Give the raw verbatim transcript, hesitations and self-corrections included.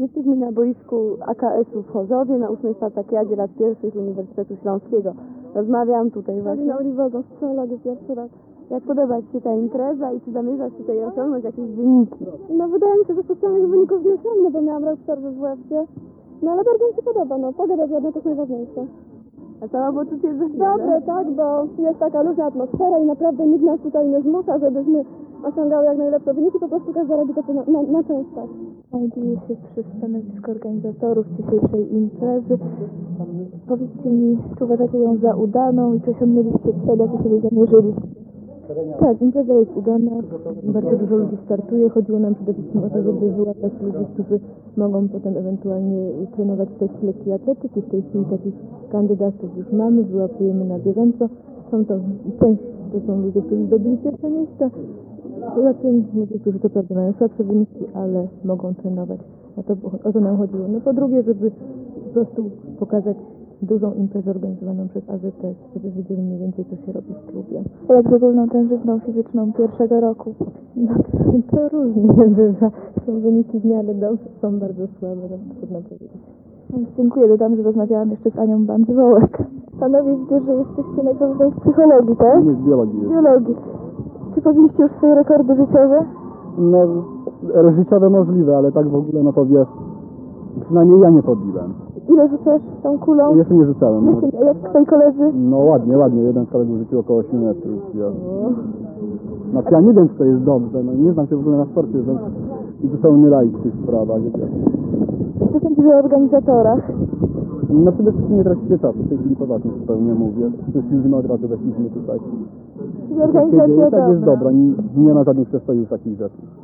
Jesteśmy na boisku A K S-u w Chorzowie na ósmej Spartakiadzie lat pierwszych Uniwersytetu Śląskiego. Rozmawiam tutaj właśnie. Na Oliwego, strzelanie pierwszy raz. Jak podoba Ci się ta impreza i czy zamierzasz tutaj osiągnąć jakieś wyniki? No wydaje mi się, że specjalnych wyników nie osiągnę, bo miałam rok przerwy w łebcie. No ale bardzo mi się podoba, no pogoda ładna to jest najważniejsze. A samopoczucie za Dobrze, tak, bo jest taka luźna atmosfera i naprawdę nikt nas tutaj nie zmusza, żebyśmy osiągały jak najlepsze wyniki, po prostu każda robi to, co na, na, na co jest stać. Znajduję się przy stanowisku organizatorów dzisiejszej imprezy. Powiedzcie mi, czy uważacie ją za udaną i czy osiągnęliście cel, jaki sobie zamierzyliście? Tak, impreza jest udana, bardzo dużo ludzi startuje. Chodziło nam przede wszystkim o to, żeby wyłapać ludzi, którzy mogą potem ewentualnie trenować też lekki atletyki. W tej chwili takich kandydatów już mamy, wyłapujemy na bieżąco. Są to część, to są ludzie, którzy zdobyli pierwsze miejsca. Poza tym ludzie, którzy to prawda mają słabsze wyniki, ale mogą trenować. A to, o to nam chodziło. No po drugie, żeby po prostu pokazać dużą imprezę organizowaną przez A Z S, żeby wiedzieli mniej więcej, co się robi w klubie. A jak z ogólną tężyzną fizyczną pierwszego roku? No, to, to różnie bywa. Są wyniki w miarę dobrze, są bardzo słabe, no, trudno powiedzieć. Więc dziękuję, dodam, że rozmawiałam jeszcze z Anią Bandzwołek. Panowie, widzę, że jesteście najpewniej z psychologii, tak? Nie, z biologii. Biologii. Czy pobiliście już swoje rekordy życiowe? No, życiowe możliwe, ale tak w ogóle, no to wiesz, przynajmniej ja nie podbiłem. Ile rzucasz tą kulą? Jeszcze nie rzucałem. No, Jak, jak twoi koledzy? no ładnie, ładnie. Jeden z kolegów rzucił około ośmiu metrów. Ja, no ja nie wiem, czy to jest dobrze. No, nie znam się w ogóle na sporcie, więc zupełnie laik w tych sprawach. Wiecie. Co sądzisz o organizatorach? No przede wszystkim nie tracicie czasu. W tej chwili poważnie zupełnie mówię. Stwierdziliśmy od razu, weszliśmy tutaj. Czyli organizacja Tak jest dobra. dobra. Nie, nie ma żadnych przestojów takich rzeczy.